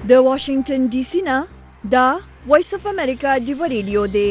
د واشنگټن ډي سي نه دا وایس اف امریکا ډیو ریډیو دی.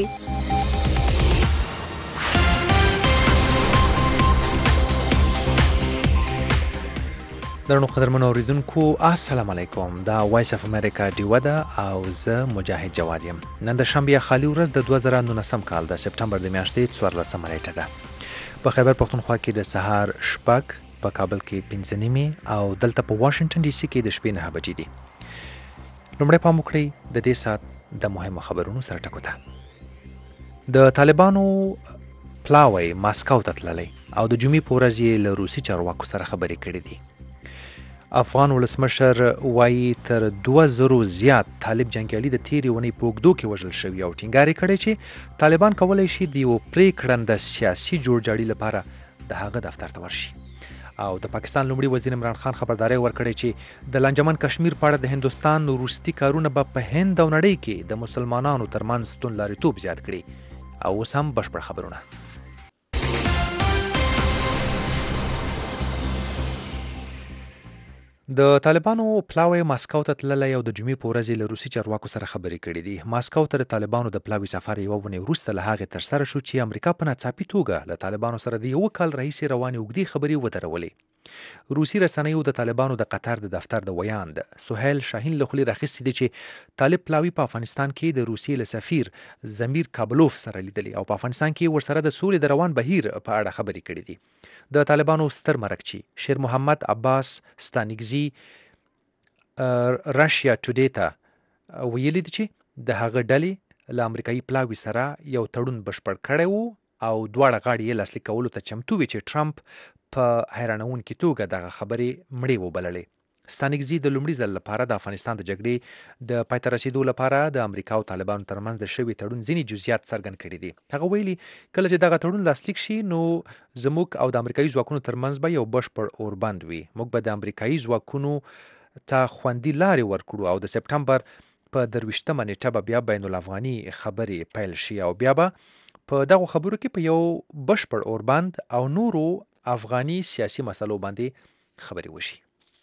درنو قدرمنو اوریدونکو السلام علیکم. دا وایس اف امریکا ډیو ده او زه مجاهد جواد یم. نن د شنبه خالي ورځ د 2019 کال د سپتمبر د میاشتې 14 نیټه ده. په خیبر پختونخوا کې د سهار شپږ، په کابل کې 5 نیمې او دلته په واشنگټن ډي سي کې د شپې 9 بجې دي. لومړی پام وکړئ د دې سات د مهمو خبرونو سره ټکو ته. د طالبانو پلاوی ماسکو ته تللی او د جمعې په ورځ یې له روسي چارواکو سره خبرې کړې دي. افغان ولسمشر وایي تر 2000 زیات طالب جنګیالي د تیرې ونې په اوږدو کې وژل شوي او ټینګار یې کړی چې طالبان کولی شي د یو پرېکړنده سیاسي جوړجاړي لپاره د هغه دفتر ته ورشي. او د پاکستان لومړي وزیر عمران خان خبرداری ورکړی چې د لانجمن کشمیر په اړه د هندوستان وروستي کارونه به په هند او نړۍ کې د مسلمانانو ترمنځ توندلاریتوب زیات کړي. او اوس هم بشپړ خبرونه. د طالبانو پلاوی ماسکو ته تللی او د جمعې په ورځ له روسي چارواکو سره خبرې کړې دي. ماسکو ته د طالبانو د پلاوی سفر یوه ونې وروسته له هغې ترسره شو چې امریکا په ناڅاپي توګه له طالبانو سره د یوه کال راهیسې روانې اوږدې خبرې ودرولې. روسي رسنیو د طالبانو د قطر د دفتر د ویاند سهیل شاهین له خولې راخیستې دي چې طالب پلاوی په افغانستان کې د روسیې له سفیر زمیر کابلوف سره لیدلي او په افغانستان کې ورسره د سولې د روان بهیر په اړه خبرې کړې دي. د طالبانو ستر مرکچی شیر محمد عباس ستانکزي راشیا ټوډې ته ویلي دي چې د هغه ډلې له امریکایي پلاوي سره یو تړون بشپړ کړی وو او دواړه غاړې یې لاسلیک کولو ته چمتو وي چې ټرمپ په حیرانوونکې توګه دغه خبرې مړې وبللې. ستانکزي د لومړي ځل لپاره د افغانستان د جګړې د پای ته رسیدو لپاره د امریکا او طالبانو ترمنځ د شوي تړون ځینې جزئیات څرګند کړي دي. هغه ویلي کله چې دغه تړون لاسلیک شي نو زموږ او د امریکایي ځواکونو ترمنځ به یو بشپړ اوربند وي. موږ به د امریکایي ځواکونو ته خوندي لارې ورکړو او د سپټمبر په 23مه نیټه به بیا بین الافغاني خبرې پیل شي او بیا به په دغو خبرو کې په یو بشپړ اوربند او نورو افغاني سیاسي مسلو باندې خبرې وشي.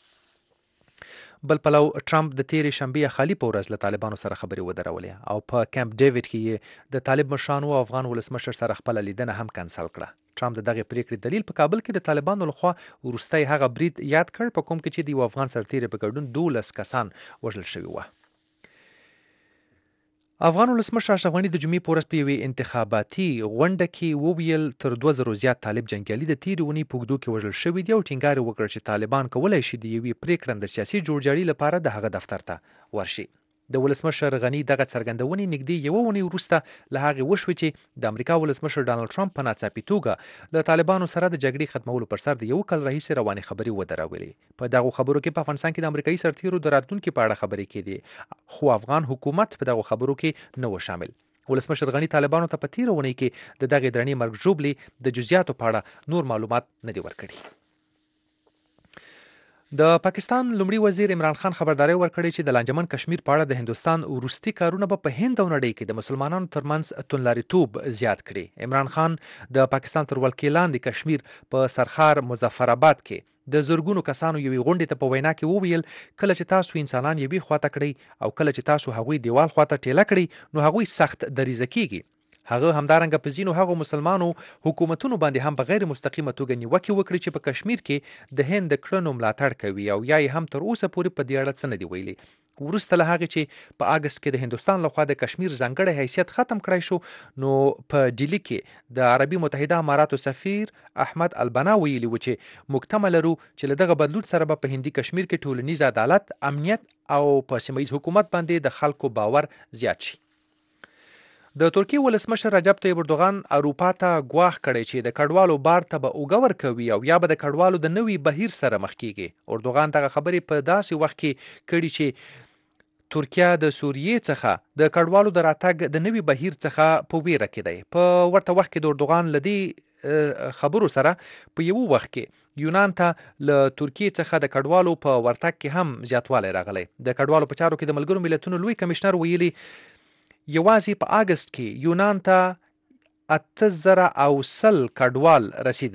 بل پلو ټرمپ د تیرې شنبې خالي په ورځ له طالبانو سره خبرې ودرولې او په کمپ ډیوډ کې د طالب مشرانو او افغان ولسمشر سره خپله لیدنه هم کنسل کړه. ټرمپ د دغې پریکړې دلیل په کابل کې د طالبانو لخوا وروستی هغه برید یاد کړ په کوم کې چې د یو افغان سرتیري په ګډون 12 کسان وژل شوي وو. افغان ولسمشر اشرف غني د جمعې په ورځ په یوې انتخاباتي غونډه کې وویل تر 2000 زیات طالب جنګیالي د تیرې ونې په اوږدو کې وژل شوي دي او ټینګار یې وکړ چې طالبان کولی شي د یوې پرېکړنده سیاسي جوړجاړي لپاره د هغه دفتر ته ورشي. د ولسمشر غني دغه څرګندونې نږدې یوه اونۍ وروسته له هغې وشوې چې د امریکا ولسمشر ډانلډ ټرمپ په ناڅاپي توګه له طالبانو سره د جګړې ختمولو پر سر د یو کال راهیسې روانې خبرې ودرولې. په دغو خبرو کې په افغانستان کې د امریکایي سرتیرو د راتلونکي په اړه خبرې کېدې خو افغان حکومت په دغو خبرو کې نه و شامل. ولسمشر غني طالبانو ته په تیره اونۍ کې د دغې درنې مرګ ژوبلې د جزئیاتو په اړه نور معلومات نه دي ورکړي. د پاکستان لومړي وزیر عمران خان خبرداری ورکړی چې د لانجمن کشمیر په اړه د هندوستان وروستي کارونه به په هند او نړۍ کې د مسلمانانو ترمنځ توندلاریتوب زیات کړي. عمران خان د پاکستان تر ولکې لاندې کشمیر په سرخار مظفرآباد کې د زرګونو کسانو یوې غونډې ته په وینا کې وویل کله چې تاسو انسانان یوې خواته کړئ او کله چې تاسو هغوی دیوال خواته ټیله کړئ نو هغوی سخت دریځه کیږي. هغه همدارنګه په ځینو هغو مسلمانو حکومتونو باندې هم په غیر مستقیمه توګه نیوکې وکړي چې په کشمیر کې د هند د کړنو ملاتړ کوي او یا یې هم تر اوسه پورې په دې اړه څه نه دي ویلي. وروسته له هغې چې په اګست کې د هندوستان لخوا د کشمیر ځانګړی حیثیت ختم کړی شو نو په ډیلي کې د عربي متحده اماراتو سفیر احمد البنا ویلي و چې موږ تمه لرو چې له دغه بدلون سره به په هندي کشمیر کې ټولنیز عدالت، امنیت او په سیمه ییز حکومت باندې د خلکو باور زیات شي. د ترکیې ولسمشر رجب طیب اردوغان اروپا ته ګواښ کړی چې د کډوالو بار ته به اوږه ورکوي او یا به د کډوالو د نوي بهیر سره مخ کیږي. اردوغان دغه خبرې په داسې وخت کې کړي چې ترکیه د سوریې څخه د کډوالو د راتګ د نوي بهیر څخه په ویره کې دی. په ورته وخت کې د اردوغان له دې خبرو سره په یو وخت کې یونان ته له ترکیې څخه د کډوالو په ورتګ کې هم زیاتوالی راغلی. د کډوالو په چارو کې د ملګرو ملتونو لوی کمشنر ویلي یوازې په اګست کې یونان ته 8000 کډوال رسیدلی دي.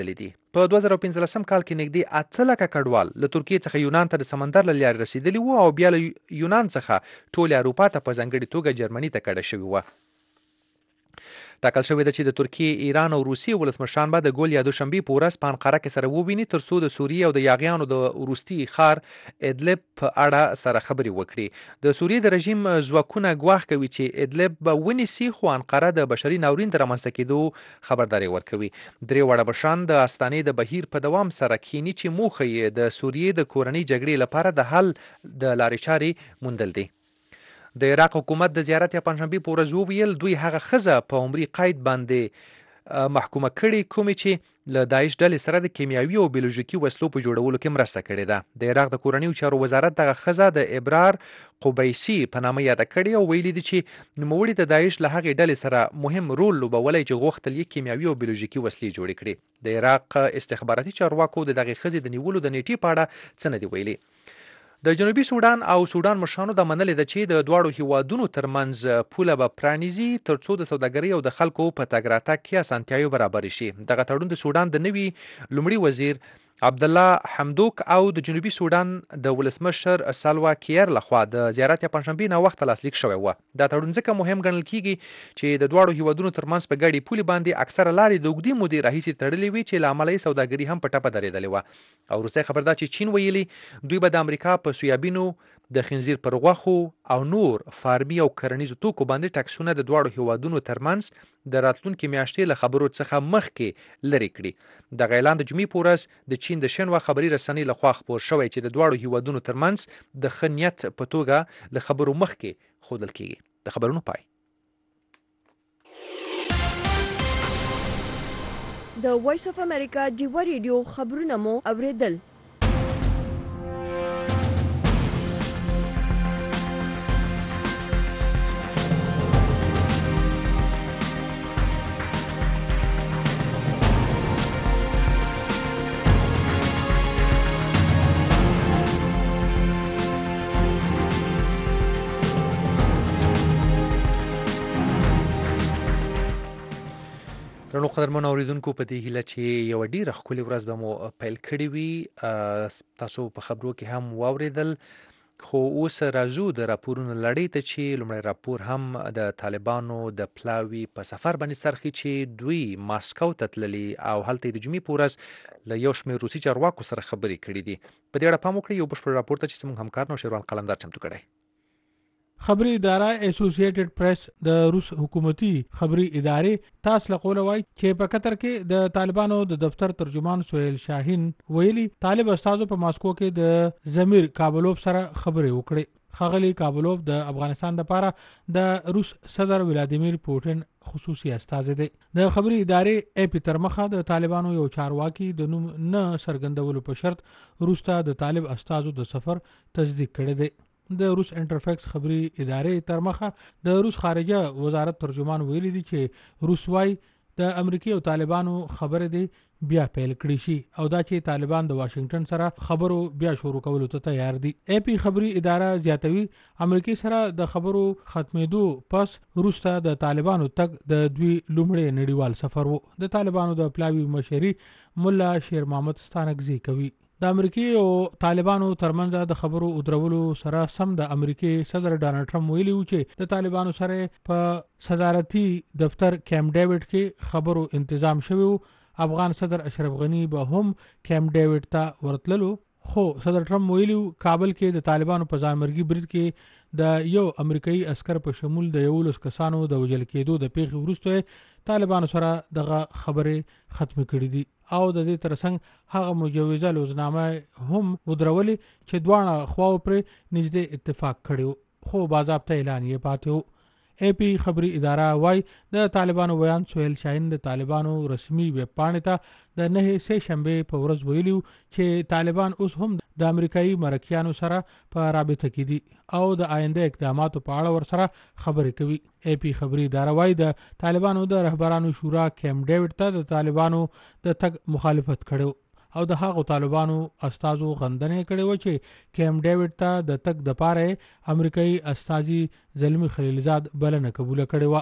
په 2015 کال کې نږدې 8 لکه کډوال له ترکیې څخه یونان ته د سمندر له لارې رسیدلی وو او بیا له یونان څخه ټول اروپا ته په ځانګړې توګه جرمني ته کډه شوي وو. ټاکل شوې ده چې د ترکیې، ایران او روسیې ولسمشران به د ګول یا دوشنبې په ورځ په انقره کې سره وویني ترڅو د سوریې او د یاغیانو د وروستي ښار ادلب په اړه سره خبرې وکړي. د سوریې د رژیم ځواکونه ګواښ کوي چې ادلب به ونیسي، خو انقره د بشري ناورین د رامنځته کېدو خبرداری ورکوي. درې واړه مشران د استانې د بهیر په دوام سره کښیني چې موخه یې د سوریې د کورنۍ جګړې لپاره د حل د لارې چارې موندل دي. د عراق حکومت د زیارت یا پنځشنبې په ورځ وویل دوی هغه ښځه په عمري قید باندې محکومه کړي کومې چې له داعش ډلې سره د کیمیاوي او بیولوژیکي وسلو په جوړولو کې مرسته کړې ده. د عراق د کورنیو چارو وزارت دغه ښځه د ابرار قبیسی په نامه یاده کړې او ویلي دي چې نوموړي د داعش له هغې ډلې سره مهم رول لوبولی چې غوښتل یې کیمیاوي او بیولوژیکي وسلې جوړې کړي. د عراق استخباراتي چارواکو د دغې ښځې د نیولو د نیټې په اړه څه نه دي ویلي. د جنوبي سودان او سودان مشرانو دا منلې ده چې د دواړو هیوادونو ترمنځ پوله به پرانیزي ترڅو د سوداګرۍ او د خلکو په تګ راتګ کې اسانتیاوې برابرې شي. دغه تړون د سودان د نوي لومړي وزیر عبدالله حمدوک او د جنوبي سودان د ولسمشر سالوا کیر لخوا د زیارت یا پنځشنبې نه وخت لاسلیک شوی و. دا تړون ځکه مهم ګڼل کیږي چې د دواړو هیوادونو ترمنځ په ګډې پولې باندې اکثره لارې د اوږدې مودې راهیسې تړلې وي چې له امله یې سوداګري هم په ټپه درېدلې وه. او وروستی خبر دا چې چین ویلي دوی به د امریکا په سویابینو، د خنزیر پر غوښو او نور فارمي او کرنیزو توکو باندې ټکسونه د دواړو هیوادونو ترمنځ د راتلونکي میاشتې له خبرو څخه مخکې لرې کړي. دغه اعلان د جمعې په ورځ د چین د شنوا خبري رسنۍ لخوا خپور شوی چې د دواړو هیوادونو ترمنځ د ښه نیت په توګه له خبرو مخکې ښودل کیږي. د خبرونو پای. د وایس اف امریکا ډیوا ریډیو خبرونه مو اوریدل. درنو قدرمنو اوریدونکو، په دې هیله چې یوه ډیره ښکلې ورځ به مو پیل کړې وي. تاسو په خبرو کې هم واوریدل، خو اوس راځو د راپورونو لړۍ ته چې لومړی راپور هم د طالبانو د پلاوي په سفر باندې څرخي چې دوی ماسکو ته تللي او هلته د جمعې په ورځ له یو شمېر روسي چارواکو سره خبرې کړي دي. په دې اړه پام وکړئ. یو بشپړ راپور ته چې زموږ همکار نوشیروان قلندر چمتو کړی. خبري اداره اسوسییټډ پریس د روس حکومتي خبري ادارې تاسو له قوله وایي چې په قطر کې د طالبانو د دفتر ترجمان سهیل شاهین ویلي طالب استادو په ماسکو کې د زمیر کابلوف سره خبرې وکړي. ښاغلي کابلوف د افغانستان لپاره د روس صدر ولادیمیر پوټین خصوصي استازی دی. د خبري ادارې اپی تر مخه د طالبانو یو چارواکي د نوم نه څرګندولو په شرط روس ته د طالب استازو د سفر تصدیق کړی دی. د روس انټرفیکس خبري ادارې تر مخه د روس خارجه وزارت ترجمان ویلي دي چې روس وايي د امریکای او طالبانو خبرې دي بیا پیل کړی شي او دا چې طالبان د واشنگټن سره خبرو بیا شروع کولو ته تیار دي. اپی خبري اداره زیاتوي امریکای سره د خبرو ختمېدو پس روس ته د طالبانو تک د دوی لومړی نړیوال سفر وو. د طالبانو د پلاوي مشري مولا شیر محمد ستانکزی کوي. د امریکای او طالبانو ترمنځ د خبرو ودرولو سره سم د امریکای صدر ډانلډ ټرمپ ویلي و چې د طالبانو سره په صدارتي دفتر کیمپ ډیوډ کې خبرو تنظیم شوی. افغان صدر اشرف غنی به هم کیمپ ډیوډ ته ورتللو، خو صدر ټرمپ ویلي کابل کې د طالبانو په ځانمرګي برید کې د یو امریکایي عسكر په شمول د 11 کسانو د وژل کېدو د پیښې وروسته طالبانو سره دغه خبرې ختم کړې دي او د دې ترڅنګ هغه مجوزه لوزنامه هم ودرولې چې دواړه خواو پر نږدې اتفاق کړي، خو باضابطه اعلان یې پاتې و. اپی خبري اداره وايي د طالبانو ویان سهیل شاهین د طالبانو رسمي ویب پاڼې ته د 9 سه شنبه په ورځ ویلي چې طالبان اوس هم د امریکایي مرکیانو سره په رابطه کې دي او د آینده اقداماتو په اړه ورسره خبرې کوي. اپی خبري اداره وايي د طالبانو د رهبرانو شورا کیمپ ډیوډ ته د طالبانو د تګ مخالفت کړو او د هغو طالبانو استازو غندنه کړې و چې کیمپ ډیوډ ته د تک د پاره امریکایي استازي زلمی خلیلزاد بلنه قبول کړې و.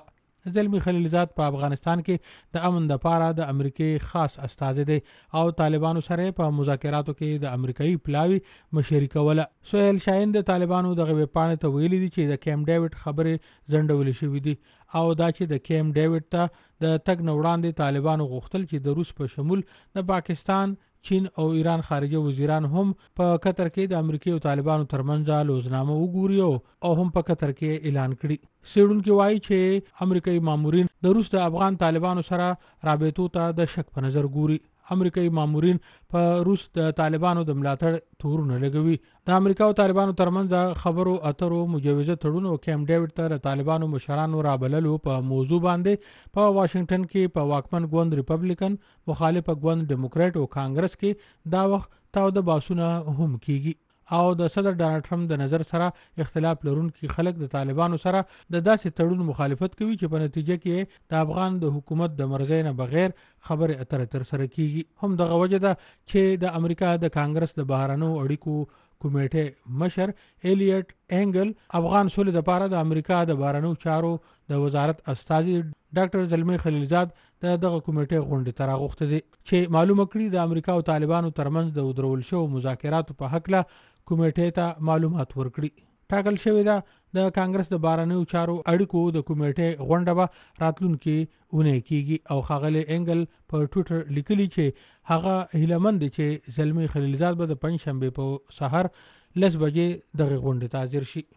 زلمی خلیلزاد په افغانستان کې د امن لپاره د امریکای خاص استازی دی او طالبانو سره په مذاکراتو کې د امریکایي پلاوی مشري کوله. سهیل شاهین د طالبانو دغه ویبپاڼې ته ویلي دي چې د کیمپ ډیوډ خبرې ځنډولې شوې دي او دا چې د کیمپ ډیوډ ته د تګ نه وړاندې طالبانو غوښتل چې د روس په شمول د پاکستان، چین او ایران خارجه وزیران هم په قطر کې د امریکای او طالبانو ترمنځ لوزنامه وګوري او هم په قطر کې اعلان کړي. سیډونکو وایي چې امریکایي مامورین د روس د افغان طالبانو سره رابطو ته د شک په نظر ګوري. امریکایي مامورین په روس د طالبانو د ملاتړ تورونه لګوي. د امریکا او طالبانو ترمنځ د خبرو اترو مجوزه تړون او کیمپ ډیوډ ته د طالبانو مشرانو رابللو په موضوع باندې په واشنگټن کې په واکمن ګوند ریپبلیکن، مخالف ګوند ډیموکرات او کانګرس کې دا وخت تاوده باسونه هم کیږي او د صدر ډانلډ ټرمپ د نظر سره اختلاف لرونکي خلک د طالبانو سره د داسې تړون مخالفت کوي چې په نتیجه کې د افغان د حکومت د مرزۍ نه بغیر خبرې اترې تر سره کیږي. هم دغه وجه ده چې د امریکا د کانګرس د بهرنیو اړیکو کمیټې مشر ایلیټ انګل افغان سولې لپاره د امریکا د بهرنیو چارو د وزارت استازي ډاکټر زلمی خلیلزاد دغه کمیټې غونډې ته راغوښته دي چې معلومه کړي د امریکا او طالبانو ترمنځ د ودرول شوو مذاکراتو په هکله کمیټې ته معلومات ورکړي. ټاکل شوی ده د کانګرس د بهرنیو چارو اړیکو د کمیټې غونډه به راتلونکي اونۍ کیږي او ښاغلی انګل په ټویټر لیکلي چې هغه هیلهمند دی چې زلمی خلیلزاد به د پنجشنبې په سهار 10 بجې دغه غونډې ته حاضر شي.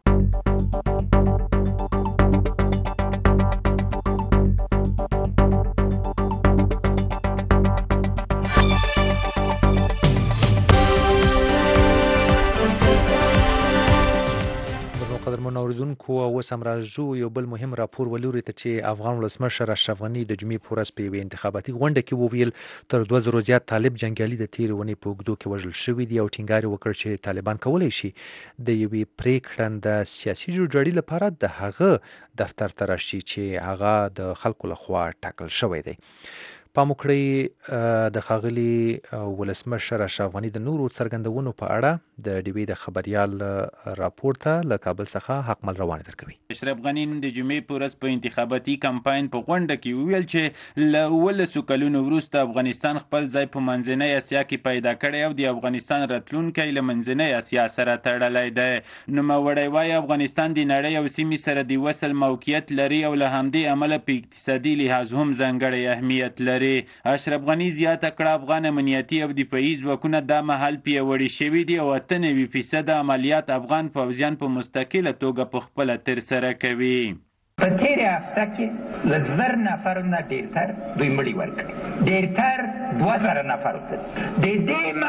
قدرمن اوریدونکو اوس هم راځو یو بل مهم راپور ولوري ته چې افغان ولسمشر اشرف غني د جمعې په ورځ په یوې انتخاباتي غونډه کې وویل تر 2000 زیات طالب جنګیالي د تیرې ونې په اوږدو کې وژل شوي دي او ټینګار وکړ چې طالبان کولی شي د یوې پرېکړنده سیاسي جوړجاړي لپاره د هغه دفتر ته راشي چې هغه د خلکو لخوا ټاکل شوی دی. پام وکړئ د ښاغلي ولسمشر اشرف غني د نورو څرګندونو په اړه د ډیوي د خبريال راپور ته له کابل څخه حقمل روان درکوي. اشرف غني د جمعې په ورځ په انتخاباتي کمپاین په غونډه کې ویل چې له 12 کلونو وروسته افغانستان خپل ځای په منځنۍ اسیا کې پیدا کړی او د افغانستان راتلونکی له منځنۍ اسیا سره تړلی دی. نوموړی وایي افغانستان د نړۍ او سیمې سره د وصل موقعیت لري او له همدې امله په اقتصادي لحاظ هم ځانګړی اهمیت لري. اشرف غني زیاته کړه افغان امنیتي او دفاعي ځواکونه دا مهال پیاوړي شوي دي او 98% عملیات افغان پوځیان په مستقله توګه په خپله ترسره کوي. په تیرې هفته کې له 1000 نفرو نه ډېرتر دوی مړي ورکړي، ډېرتر 2000 نفرو ته. د دې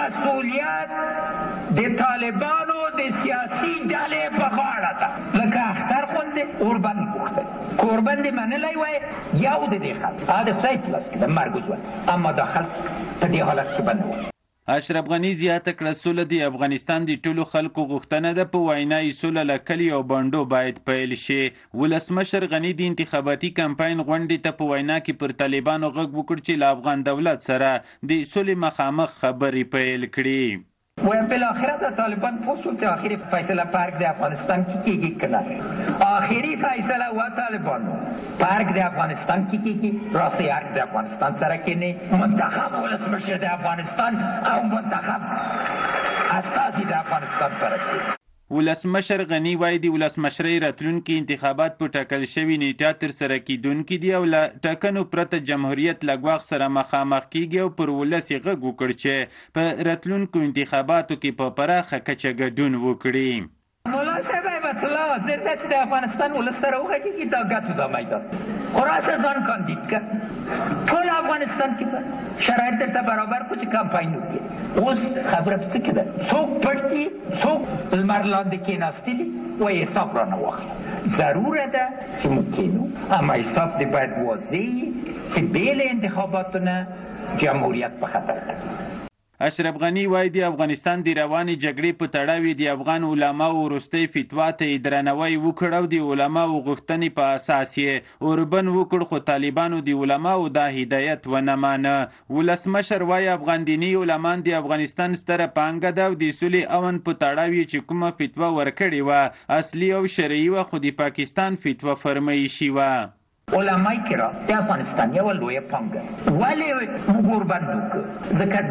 مسؤلیت د طالبانو د سیاسي ډلې په غاړه ده. لکه اختر غوندې اوربند غوښتل، کوربند یې منلی وای یو د دې خلک د خدای په لاس کې ده، مرګ وزول، اما دا خلک په دې حالت کې بند وو. اشرف غني زیاته کړه سوله د افغانستان د ټولو خلکو غوښتنه ده، په وینا یې سوله له کلي او بانډو باید پیل شي. ولسمشر غني د انتخاباتي کمپاین غونډې ته په وینا کې پر طالبانو غږ وکړ چې له افغان دولت سره د سولې مخامخ خبرې پیل کړي. و بالاخره در طالبان پوسول که آخری فیصله پرگ در افغانستان کی کنه، آخری فیصله و طالبان پرگ در افغانستان کی راستی ارگ در افغانستان سرکنه، منتخب ولسمشر در افغانستان او منتخب اساسی در افغانستان سرکنه. ولسمشر غني وایي د ولسمشرۍ راتلونکي انتخابات په ټاکل شوي نیټه ترسره کیدونکي دي او له ټاکنو پرته جمهوریت له ګواښ سره مخامخ کیږي او پر ولس یې غږ وکړ چې په راتلونکو انتخاباتو کې په پراخه کچه ګډون وکړي. مولا صاحب ایبت الله حاضر ده چې د افغانستان ولس ته راوغږي چې دا ګس ادامه داد خلاص ځان کاندید کړ ټول افغانستان کې شرایط درته برابر کړو چې کمپاین وکړي. اوس خبره په څه کې ده، څوک پټ دي څوک لمر لاندې کېناستلي و حساب رانه واخلي. ضروره ده چې موږ کېنو، اما حساب دې باید واضح وي چې بې له انتخاباتو نه جمهوریت په خطر ده. اشرف غني وایي د افغانستان د روانې جګړې په تړاو د افغان علماو وروستۍ فتوا ته درناوی وکړ او د علماو غوښتنې په اساس یې اوربند وکړ، خو طالبانو د علماو دا هدایت ونه مانه. ولسمشر وایي افغان دیني علمان د افغانستان ستره پانګه ده او د سولې امن په تړاو یې چې کومه فتوا ورکړې وه اصلي او شرعي وه، خو د پاکستان فتوا فرمایشي وه. علمای کرام د افغانستان یو لویه پانګه ولې وګوربند وکړه ځکه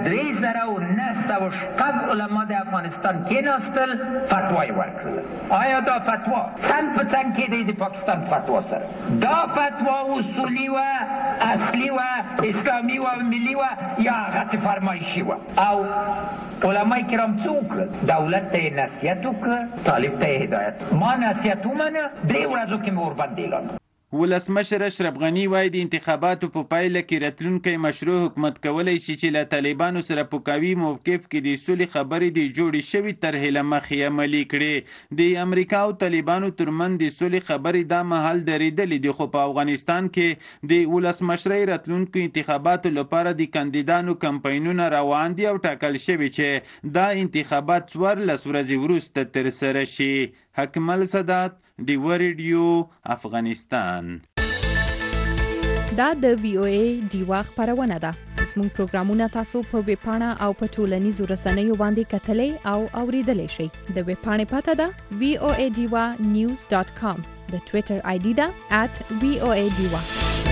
3009 علما د افغانستان کېناستل فتوای ورکړل آیا دا فتوا څنګه په څنګه کې د پاکستان فتوا سره دا فتوا اصولی و اصلی و اسلامی و ملی و یا غت فرمایشی و او علمای کرام څه وکړل دولت ته نصیحت وکړ طالب ته هدایت ما نصیحت ومنه 3 ورځو کې مې ورباندې اعلان ولسمشر اشرف غنی وایي د انتخاباتو په پایله کې راتلونکی مشروع حکومت کولی شي چې له طالبانو سره په قوي موقف کې د سولې خبرې د جوړې شوې طرحې له مخې عملي کړي د امریکا او طالبانو ترمنځ د سولې خبرې دا مهال درېدلې دي خو په افغانستان کې د ولسمشرۍ راتلونکو انتخاباتو لپاره د کاندیدانو کمپاینونه روان دي او ټاکل شوي چې دا انتخابات 14 ورځې وروسته ترسره شي. حکمل سادات ډیو ریډیو افغانستان. دا د وی او ای ډیوا خبرونه ده. زموږ پروګرامونه تاسو په ویب پاڼه او په ټولنیزو رسنیو باندې کتلای او اوریدلای شئ. د ویب پاڼې پته ده voadiwa.news.com. د ټوئیټر آی ډي ده @voadiwa.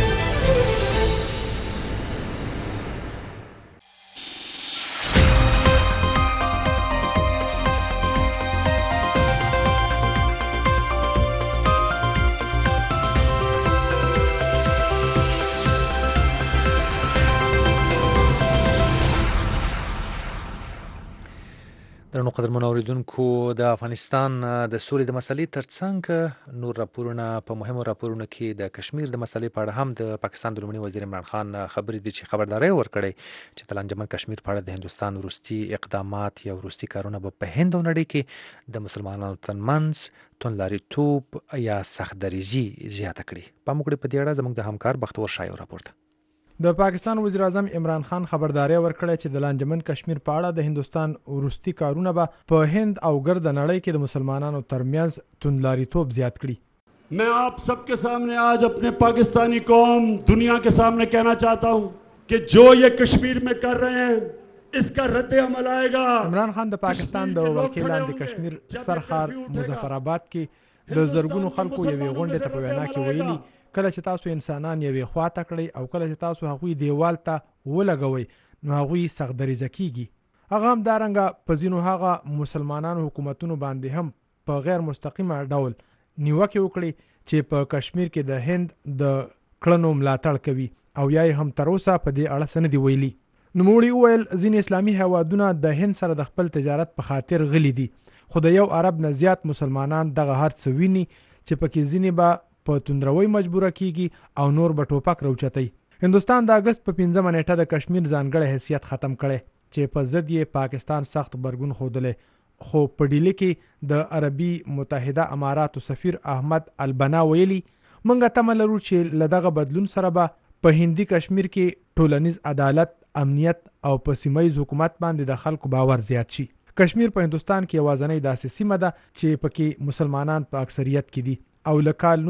درنو قدرمنو اوریدونکو د افغانستان د سولې د مسلې ترڅنګ نور راپورونه په مهمو راپورونو کې د کشمیر د مسلې په اړه هم د پاکستان د لومړي وزیر عمران خان خبرې دي چې خبرداري ورکړې چې د لانجمن کشمیر په اړه د هندوستان وروستي اقدامات یا وروستي کارونه په هند او نړۍ کې د مسلمانانو ترمنځ توندلاریتوب یا سختدریزي زیاته کړي. په موږ په دې اړه زموږ د همکار بختور شایو راپورته. د پاکستان وزیر اعظم عمران خان خبرداري ورکړه چې د لانجمن کشمیر په اړه د هندوستان وروستي کارونه به په هند او ګرد نړۍ کې د مسلمانانو ترمنځ توندلاریتوب زیات کړي. मैं आप सबके सामने आज अपने पाकिस्तानी कौम दुनिया के सामने कहना चाहता हूं कि जो ये कश्मीर में कर रहे हैं इसका रद्द अमल आएगा. عمران خان د پاکستان د وکیلان د کشمیر سرخار مظفرآباد کې د زرګونو خلکو یوې غونډې ته په وینا کې ویلي کله چې تاسو انسانان یوې خواته کړئ او کله چې تاسو هغوی دیوال ته ولګوئ نو هغوی سختدریزه کیږي. هغه هم دارنګه په ځینو هغه مسلمانانو حکومتونو باندې هم په غیر مستقیمه ډول نیوکې وکړي چې په کشمیر کې د هند د کړنو ملاتړ کوي او یا هم تر اوسه په دې اړه څه نه دي ویلي. نوموړي وویل ځینې اسلامي هیوادونه د هند سره د خپل تجارت په خاطر غلي دي خو د یو عرب نه زیات مسلمانان دغه هر څه ویني چې پکې ځینې به په توندروي مجبوره کیږي او نور به ټوپک راوچتي. هندوستان د اگست په 15 نیټه د کشمیر ځانګړی حیثیت ختم کړي چې په ضد یې پاکستان سخت برګون ښودلی خو په ډیلي کې د عربي متحده اماراتو سفیر احمد البنا ویلي موږ تمه لرو چې له دغه بدلون سره به په هندي کشمیر کې ټولنیز عدالت امنیت او په سیمایي حکومت باندې د خلکو باور زیات شي. کشمیر په هندوستان کې یوازینۍ داسې سیمه ده چې پکې مسلمانان په اکثریت کې دي او له کال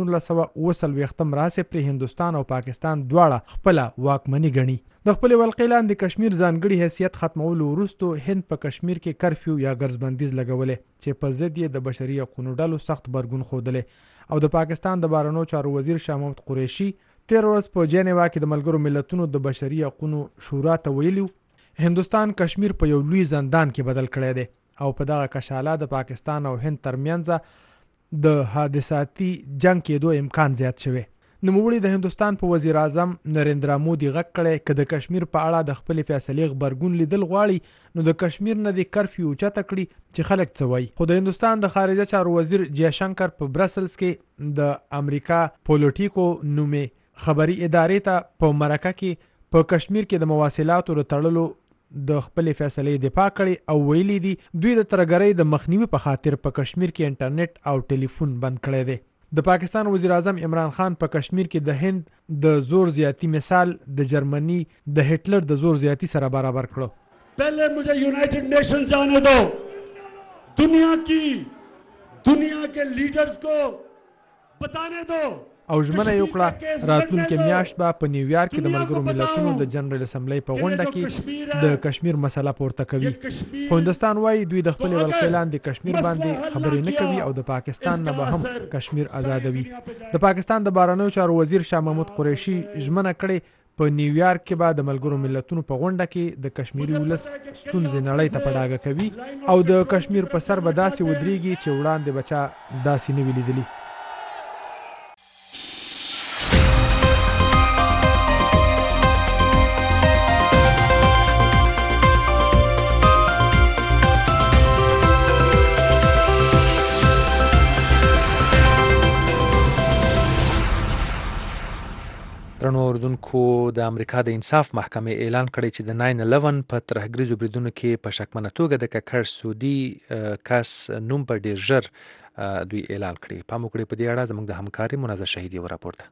1940 راسې پر هندوستان او پاکستان دواړه خپل واکمني ګڼي. د خپل ولقې لاندې کشمیر ځانګړي حیثیت ختمولو وروسته هند په کشمیر کې کرفیو یا ګرځبندیز لګولې چې په ضد یې د بشري حقوقو ډلو سخت برګون ښودلی او د پاکستان د بهرنیو چارو وزیر شاه محمود قریشي 13 ورځ په جنیوا کې د ملګرو ملتونو د بشري حقوقو شورا ته ویلي هندوستان کشمیر په یو لوی زندان کې بدل کړی دی او په دغه کشاله د پاکستان او هند ترمنځ د حادثاتي جنگ کېدو امکان زیات شوی. نوموړي د هندوستان په وزیر اعظم نریندرا مودي غږ کړی که د کشمیر په اړه د خپل فیصلې غبرګون لیدل غواړي نو د کشمیر نه د کرفیو اوچته کړي چې خلک څه وایي. خو د هندوستان د خارجه چارو وزیر جیشنکر په برسلز کې د امریکا پولیټیکو نومې خبري ادارې ته په مرکه کې په کشمیر کې د مواصلاتو د تړلو د خپل فیصلې دفاع کړي او ویلي دي دوی د ترګرۍ د مخنیوي په خاطر په کشمیر کې انټرنیټ او ټلیفون بند کړی دی. د پاکستان وزیر اعظم عمران خان په کشمیر کې د هند د زور زیاتی مثال د جرمنی د هټلر د زور زیاتی سره برابر کړو. पहले मुझे यूनाइटेड नेशन जाने दो, दुनिया के लीडर्स को बताने दो او ژمنه یې وکړه راتلونکې میاشت به په نیویارک کې د ملګرو ملتونو د جنرال اسمبلی په غونډه کې د کشمیر مسله پورته کوي. خو هندوستان وایي دوی د خپل ولکې لاندې کشمیر باندې خبرې نه کوي او د پاکستان نه به هم کشمیر آزادوي. د پاکستان د بهرنیو چارو وزیر شاه محمود قریشي ژمنه کړې په نیویارک کې به د ملګرو ملتونو په غونډه کې د کشمیري ولس ستونزې نړۍ ته په ډاګه کوي او د کشمیر په سر به داسې ودرېږي چې وړاندې به چا داسې نه وي لیدلي. درنو اوریدونکو، د امریکا د انصاف محکمې اعلان کړی چې د 9/11 په ترهګریزو بریدونو کې په شکمنه توګه د ککړ سعودي کس نوم په ډیر ژر دوی اعلان کړی. پام وکړئ په دې اړه زموږ د همکاري منازه شهیدي راپورته.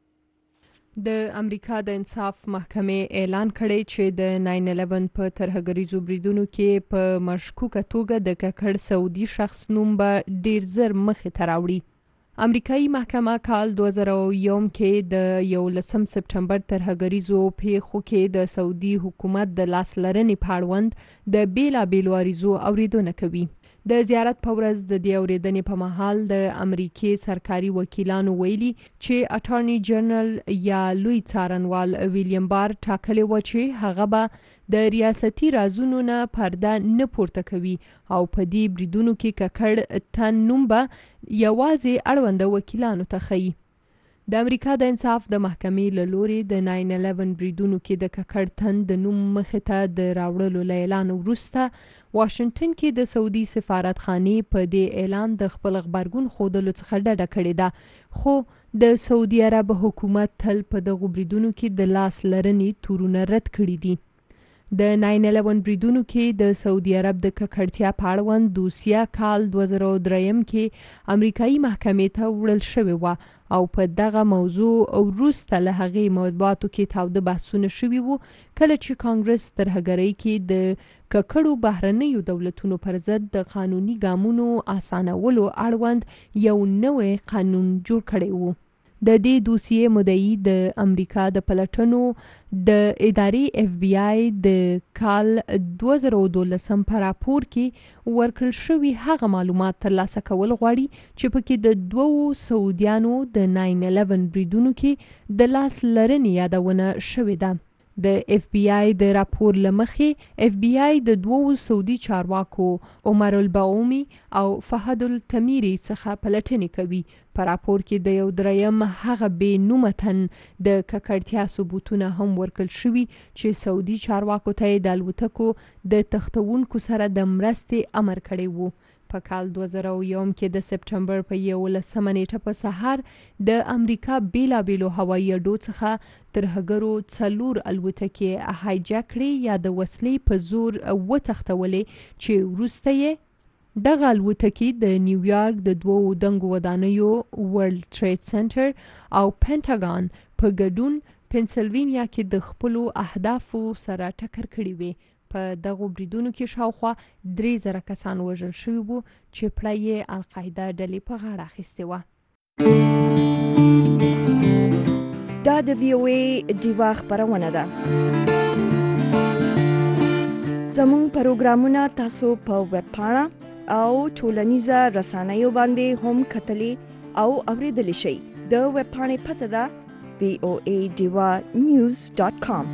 د امریکا د انصاف محکمې اعلان کړی چې د 9/11 په ترهګریزو بریدونو کې په مشکوکه توګه د ککړ سعودي شخص نوم به ډیر ژر مخې ته راوړي. امریکایي محکمه کال 2001 کې د 11 سپټمبر ترهګریزو پیښو کې د سعودي حکومت د لاسلرنې په اړوند د بیلابیلو عریضو اوریدونه کوي. د زیارت په ورځ د دې اوریدنې په مهال د امریکای سرکاري وکیلانو ویلي چې اټارنی جنرال یا لوی څارنوال ویلیام بار ټاکلی و چې هغه به د ریاستي رازونو نه پرده نه پورته کوي او په دې بریدونو کې ککړ تن نوم به یوازې اړوند وکیلانو ته ښیي. د امریکا د انصاف د محکمې له لوري د 9/11 بریدونو کې د ککړ تن د نوم مخې ته د راوړلو له اعلان وروسته واشنگټن کې د سعودي سفارتخانې په دې اعلان د خپل خبرګون ښودلو څخه ډډه کړې ده، خو د سعودي عرب حکومت تل په دغو بریدونو کې د لاس لرنې تورونه رد کړي دي. د 9/11 بریدونو کې د سعودي عرب د ککړتیا په اړوند دوسیه کال 2003 کې امریکایي محکمې ته وړل شوې وه او په دغه موضوع وروسته له هغې مطبوعاتو کې تاوده بحثونه شوي وو کله چې کانګرس ترهګرۍ کې د ککړو بهرنیو دولتونو پر ضد د قانوني ګامونو اسانولو اړوند یو نوی قانون جوړ کړی وو. د دې دوسیې مدعي د امریکا د پلټنو د ادارې FBI د کال 2012 په راپور کې ورکړل شوي هغه معلومات ترلاسه کول غواړي چې پکې د 2 سعودیانو د 9/11 بریدونو کې د لاس لرنې یادونه شوې ده. د FBI د راپور لمخې FBI د 2 سعودي چارواکو عمر الباومی او فهد التمیری څخه پلټنې کوي. په راپور کې د یو دریم هغه بې نومه تن د ککړتیا ثبوتونه هم ورکړل شوي چې سعودي چارواکو ته د الوتکو د تختونکو سره د مرستې امر کړی وو. په کال 2001 کې د سپټمبر په 11 نیټه په سهار د امریکا بیلابیلو هوایي اډو څخه ترهګرو 4 الوتکې هایجاک کړې یا د وسلې په زور وتښتولې چې وروسته یې دغه الوتکې د نیویارک د 2 دنګو ودانیو ورلد ټریډ سنټر او پینټاګان په ګډون پنسلوینیا کې د خپلو اهدافو سره ټکر کړی وي. په دغه بریدونو کې شاوخوا 3000 کسان وژل شوي وو چې پړه یې القاعده ډلې په غاړه اخیستې وه. دا د VOA ډیوا خبرونه ده. زموږ پروګرامونه تاسو په ویب پاڼه او ټولنیزه رسنیو باندې هم کتلی او اوریدلی شئ. د ویب پاڼې پته ده voadivanews.com.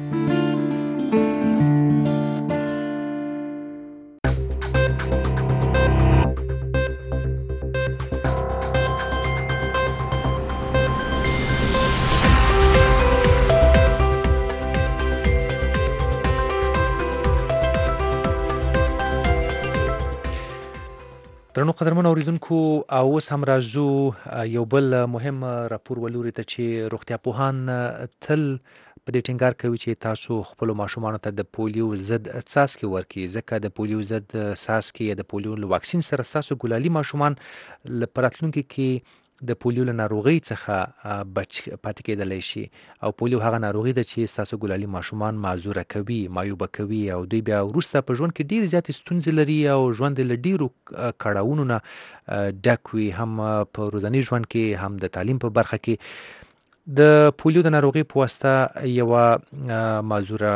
درنو قدرمن اوریدونکو، او اوس هم راځو یو بل مهم راپور ولوري ته چې روغتیا پوهان تل په دې ټینګار کوي چې تاسو خپل ماشومانو ته د پولیو ضد څاڅکي ورکړئ، ځکه د پولیو ضد څاڅکي یا د پولیو له واکسین سره ستاسو ګلالي ماشومان په راتلونکي کې د پولیو له ناروغۍ څخه بچ پاتې کېدلی شي. او پولیو هغه ناروغي ده چې ستاسو ګلالي ماشومان معذوره کوي، معیوبه کوي او دوی بیا وروسته په ژوند کې ډېرې زیاتې ستونزې لري او ژوند له ډېرو کړاوونو نه ډک وي، هم په ورځني ژوند کې هم د تعلیم په برخه کې. د پولیو د ناروغي په واسطه یو معذوره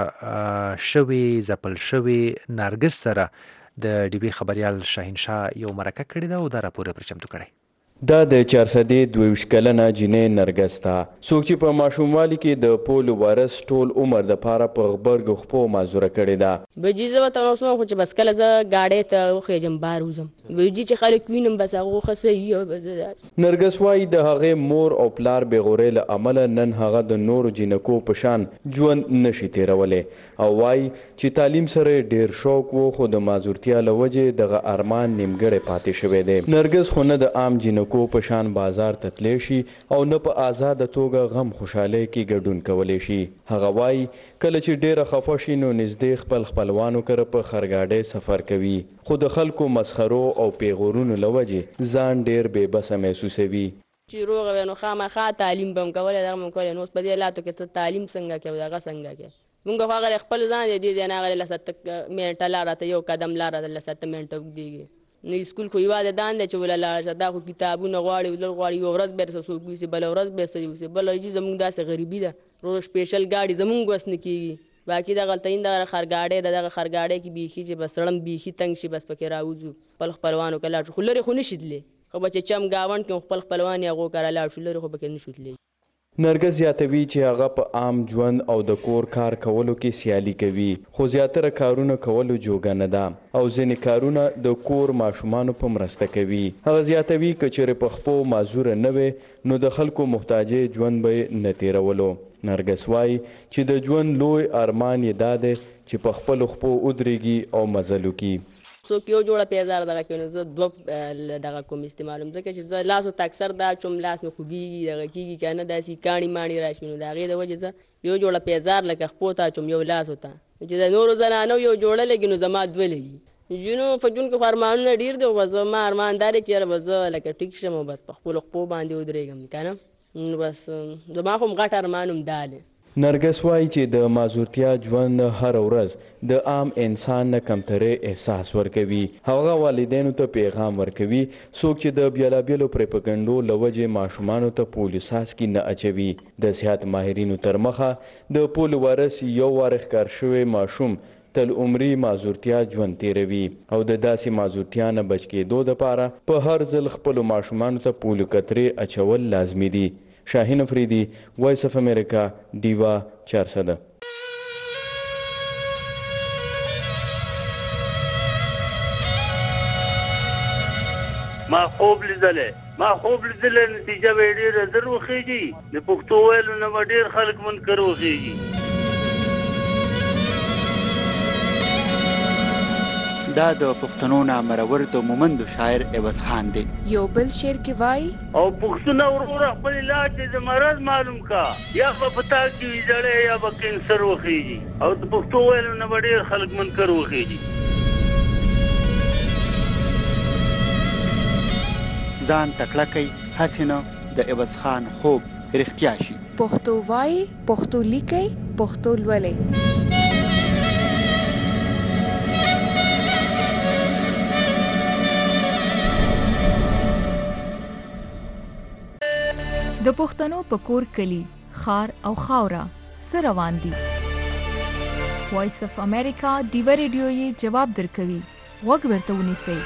شوی ځپل شوی نرګس سره د ډي بي خبريال شاهین شاه یو مرکه کړې ده او دا راپور پر چمتو کړی. دا د 422 کلنه جینۍ نرګس ته څوک چې په ماشوموالي کې د پولیو وایرس ټول عمر دپاره په غبرګو خپو معذوره کړې ده. بجي زه ورته اوسم خو چې بس کله زه ګاډۍ ته وخېږم بار وځم بجي چې خلک وینم بس هغه ښه صحي. نرګس وایي د هغې مور او پلار بېغورۍ له امله نن هغه د نورو جینکو په شان ژوند نشي تېرولی او وایي چې تعلیم سره ډېر شوق و خو د معذورتیا له وجې دغه ارمان نیمګړی پاتې شوی دی. نرګس خو نه د عام جینکو په شان بازار ته تلی شي او نه په آزاده توګه غم خوشحالۍ کې ګډون کولی شي. هغه وایي کله چې ډېره خفه شي نو نږدې خپل خپلوانو کره په خرګاډۍ سفر کوي خو د خلکو مسخرو او پیغورونو له وجې ځان ډېر بېبسه محسوسوي. چې روغه وی نو خامخا تعلیم به هم کولی دغه به هم کولی نو اوس په دې حالاتو کې ته تعلیم څنګه کوې دغه څنګه کوې مونږ خو هغه خپل ځان دی دې نه هغه لس منټه لاره ته یو قدم لاره ده لس منټه اوږدېږي نو سکول خو یوازې دان دی چې وله لاړه شه دا خو کتابونه غواړي ولر غواړي یوه ورځ بېرته څوک یوسي بله ورځ بېرته یوسي بله ورځ زموږ داسې غریبي ده روز سپېشل ګاډي زموږ وس نه کېږي باقي دغلته این دغه خرګاډۍ ده دغه خرګاډۍ کې بیخي چې بس ړم بیخي تنګ شي بس پکې راوځو خپل خپلوانو که لاړ شو خو لرې خو نشي تللی خو به چې چم ګاونډ کې خپل خپلوان یې هغو کره لاړ شو لرې خو پکې نشو تللی. نرګس زیاتوي چې هغه په عام ژوند او د کور کار کولو کې سیالي کوي خو زیاتره کارونه کولو جوګه نه ده او ځینې کارونه د کور ماشومانو په مرسته کوي. هغه زیاتوي که چیرې په خپو معذوره نه وي نو د خلکو محتاجې ژوند به یې نه تېرولو. نرګس وایي چې د ژوند لوی ارمان یې دا دی چې په خپلو خپو ودرېږي او مزل وکړي. څوک یو جوړه پیزار دغه کوي نو زه دوه دغه کوم استعمالوم ځکه چې زه لاسو ته اکثر دا چوم لاس مې خوږېږي دغه کېږي که نه داسې کاڼي ماڼي راشي نو د هغې د وجې زه یو جوړه پیزار لکه خپو ته اچوم یو لاسو ته چې د نورو زنانو یو جوړه لګي نو زما دوه لګي جنو په ژوند کې خو ارمانونه ډېر دی خو زما ارمان دا دی چې یاره به زه لکه ټیک شم او بس په خپلو خپو باندې ودرېږم که نه نو بس زما خو غټ ارمان هم دا دی. نرګس وایي چې د معذورتیا ژوند هر ورځ د عام انسان نه کمترۍ احساس ورکوي. هغه والدینو ته پیغام ورکوي څوک چې د بیلابیلو پریپګنډو له وجې ماشومانو ته پولیو څاڅکي نه اچوي. د صحت ماهرینو تر مخه د پولیو وایرس یو وار ښکار شوی ماشوم تل عمري معذورتیا ژوند تیروي او د داسې معذورتیا نه بچ کېدو دپاره په هر ځل خپلو ماشومانو ته پولیو قطرې اچول لازمي دي. شاهین افریدی وایس اف امریکا ډیوا 400. ما خوب لیدلی نتیجه به یې ډېره زر وخېږي د پښتو ویلو نه به ډېر خلک منکر وخېږي. دا د پښتنو نامرور د مومندو شاعر عوض خان دی. یو بل شعر کې وایي او پښتونه وروره خپل علاج دې د مرض معلوم کا یا به په تا کې وي زړی یا به کینسر وخېږي او د پښتو ویلو نه به ډېر خلک منکر وخېږي. ځان تکړه کوي هسې نه د عوض خان خوب رښتیا شي. پښتو وایي پښتو لیکئ پښتو لولئ. د پښتنو په کور کلی خار او خاوره سره روان دي. وایس اف امریکا ډیوا ریډیو یې جواب درکوي. غوږ ورته ونیسئ.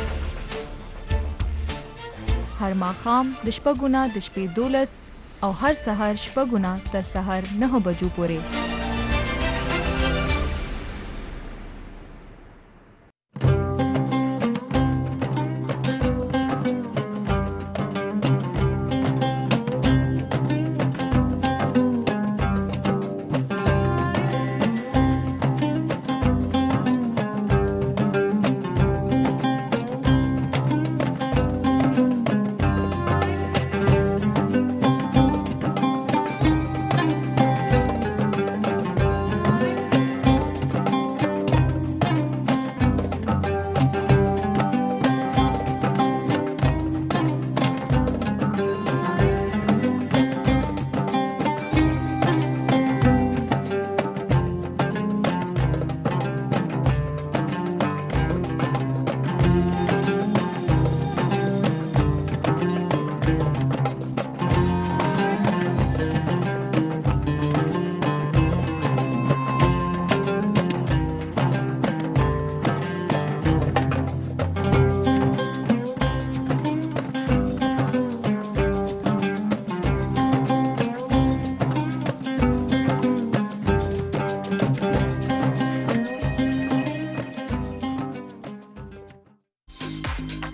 هر ماښام د شپږو نه د شپې 12 او هر سهار شپږو نه تر سهار 9 بجو پورې.